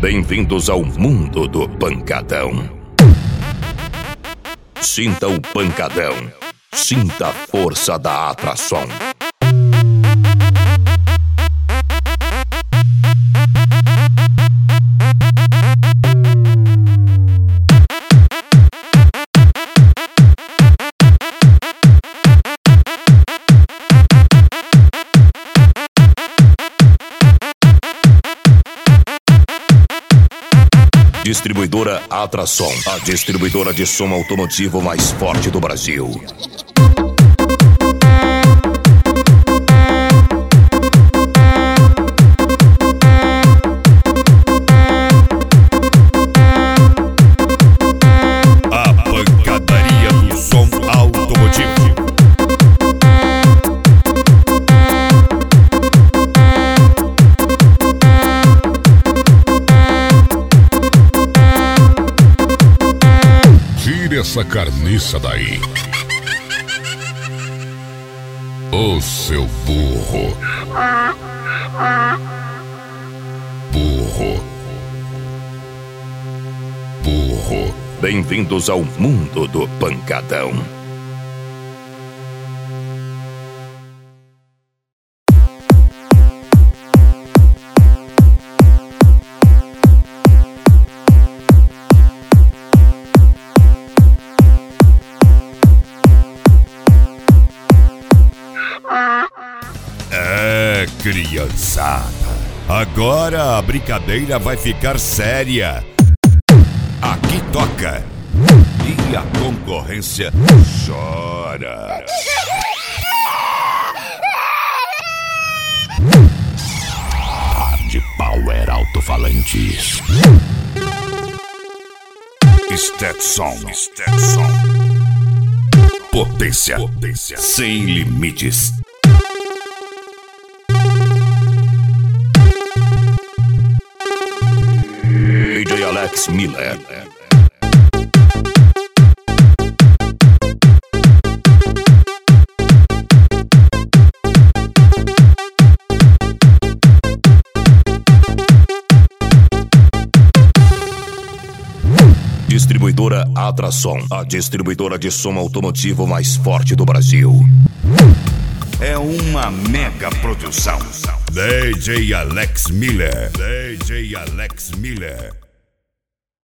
Bem-vindos ao mundo do pancadão. Sinta o pancadão. Sinta a força da atração. Distribuidora Atrason, a distribuidora de som automotivo mais forte do Brasil. A pancadaria do som automotivo. Tire essa carniça daí. Ô seu burro. Burro. Burro. Bem-vindos ao mundo do pancadão. Criançada, agora a brincadeira vai ficar séria. Aqui toca e a concorrência chora. Hard Power Alto-Falantes. Stetson. Potência sem limites. DJ Alex Miller. Distribuidora Atrason, a distribuidora de som automotivo mais forte do Brasil. É uma mega produção. DJ Alex Miller.